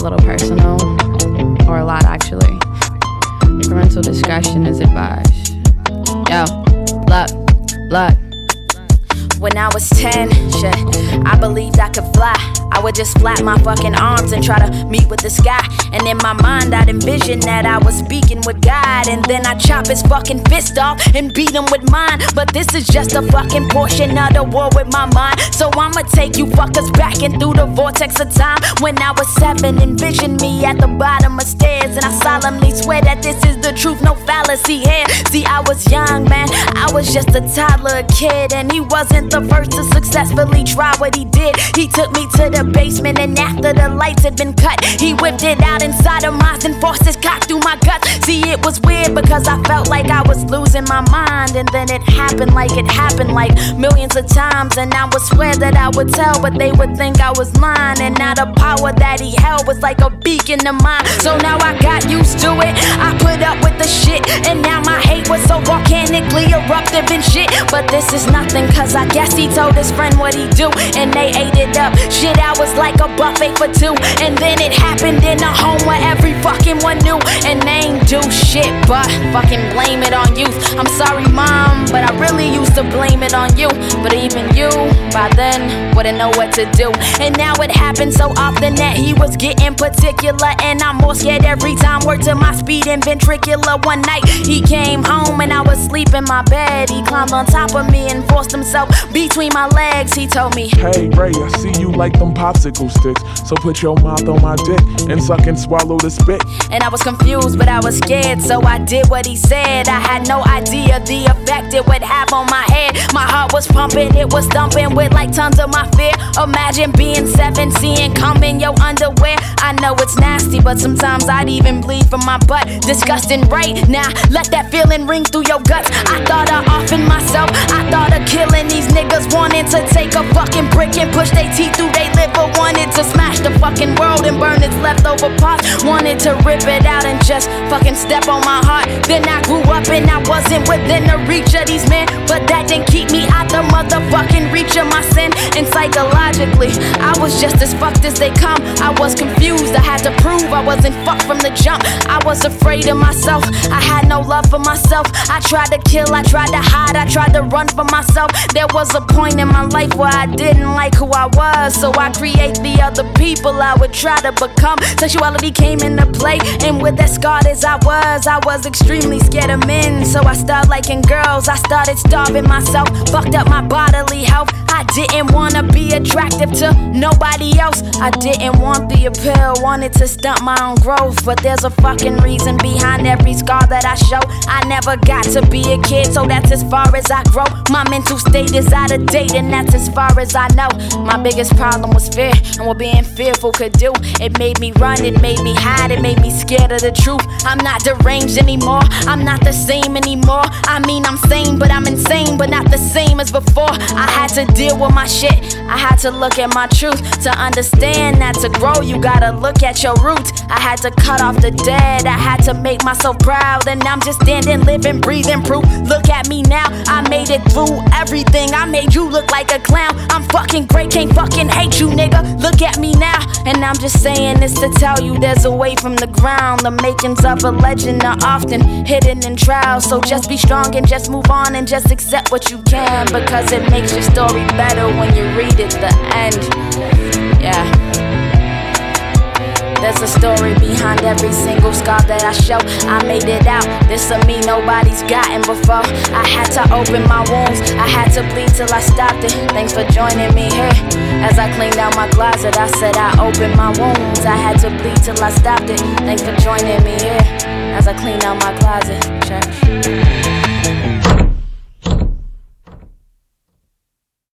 little personal, or a lot actually. Parental discretion is advised. Yo, look. When I was 10, shit, I believed I could fly. I would just flap my fucking arms and try to meet with the sky. And in my mind I'd envision that I was speaking with God. And then I'd chop his fucking fist off and beat him with mine. But this is just a fucking portion of the war with my mind. So I'ma take you fuckers back and through the vortex of time. When I was 7, envision me at the bottom of stairs. And I solemnly swear that this is the truth, no fallacy here. See, I was young, man, I was just a toddler, a kid. And he wasn't the first to successfully try what he did. He took me to the basement, and after the lights had been cut, he whipped it out inside of mine and forced his cock through my guts. See, it was weird because I felt like I was losing my mind. And then it happened like millions of times. And I would swear that I would tell, but they would think I was lying. And now the power that he held was like a beacon of mine. So now I got used to it, I put up with the shit. And now my hate was so volcanically eruptive and shit. But this is nothing, cause I guess he told his friend what he do, and they ate it up. Shit, I was like a buffet for two. And then it happened in a home where every fucking one knew. And they ain't do shit but fucking blame it on youth. I'm sorry mom, but I really used to blame it on you. But even you, by then, wouldn't know what to do. And now it happens so often that he was getting particular. And I'm more scared every time, word to my speed and ventricular. One night he came home and I was asleep in my bed. He climbed on top of me and forced himself between my legs. He told me, "Hey Ray, I see you like them popsicle sticks, so put your mouth on my dick and suck and swallow the spit." And I was confused, but I was scared, so I did what he said. I had no idea the effect it would have on my head. My heart was pumping, it was thumping with like tons of my fear. Imagine being 7, seeing cum in your underwear. I know it's nasty, but sometimes I'd even bleed from my butt. Disgusting right now, let that feeling ring through your guts. I thought of offing myself, I thought of killing these niggas. Wanted to take a fucking brick and push their teeth through their liver. Wanted to smash the fucking world and burn its leftover parts. Wanted to rip it out and just fucking step on my heart. Then I grew up and I wasn't within the reach of these men, but that didn't keep me out the motherfucking reach of my sin. And psychologically, I was just as fucked as they come. I was confused, I had to prove I wasn't fucked from the jump. I was afraid of myself, I had no love for myself. I tried to kill, I tried to hide, I tried to run for myself. There was a point in my life where I didn't like who I was, so I create the other people I would try to become. Sexuality came into play, and with as scarred as I was extremely scared of men. So I started liking girls, I started starving myself, fucked up my bodily health. I didn't wanna be attractive to nobody else. I didn't want the appeal, wanted to stunt my own growth. But there's a fucking reason behind every scar that I show. I never got to be a kid, so that's as far as I grow. My mental state is out of date, and that's as far as I know. My biggest problem was fear, and what being fearful could do. It made me run, it made me hide, it made me scared of the truth. I'm not deranged anymore, I'm not the same anymore. I mean, I'm sane, but I'm insane, but not the same as before. I had to deal with my shit, I had to look at my truth. To understand that to grow, you gotta look at your roots. I had to cut off the dead, I had to make myself proud. And I'm just standing, living, breathing proof. Look at me now, I made it through everything. I made you look like a clown. I'm fucking great, can't fucking hate you, nigga. Look at me now. And I'm just saying this to tell you there's a way from the ground. The makings of a legend are often hidden in trials. So just be strong and just move on and just accept what you can, because it makes your story better when you read it the end. Yeah. There's a story behind every single scar that I show. I made it out, this of me nobody's gotten before. I had to open my wounds, I had to bleed till I stopped it. Thanks for joining me here. As I cleaned out my closet, I said I opened my wounds. I had to bleed till I stopped it. Thanks for joining me here. As I cleaned out my closet, church.